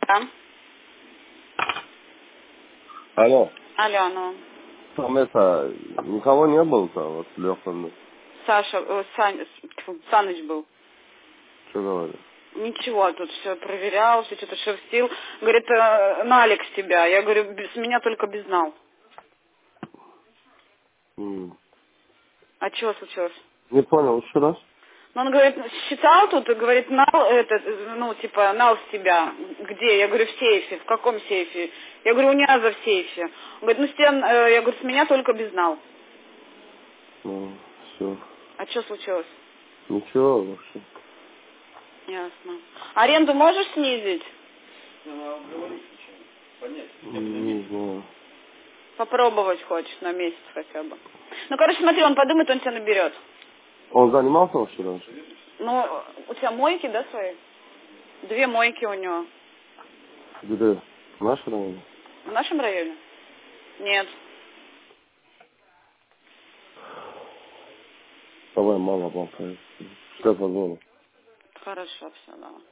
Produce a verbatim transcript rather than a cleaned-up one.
Да. Алло. Алло, ну. Там это, никого не было-то, вот Леха, Саша, э, Сань, тьфу, Саныч был. что говорит? Ничего, тут все проверял, все что-то шерстил. Говорит, э, Налик с тебя. Я говорю, с меня только безнал. М. А чего случилось? Не понял, еще раз? Ну, он говорит, считал тут, и говорит, нал, это, ну, типа, нал с тебя. Где? Я говорю, в сейфе. В каком сейфе? Я говорю, у Ниаза в сейфе. Он говорит, ну, с тебя, э, я говорю, с меня только безнал. Ну, все. А что случилось? Ничего вообще. Ясно. Аренду можешь снизить? Не знаю. Попробовать хочешь на месяц хотя бы. Ну, короче, смотри, он подумает, он тебя наберет. Он занимался вообще раньше? Ну, у тебя мойки, да, свои? Две мойки у него. Где? В нашем районе? В нашем районе? Нет. Давай, мало болтает. Сейчас позвоню. Хорошо, все, давай.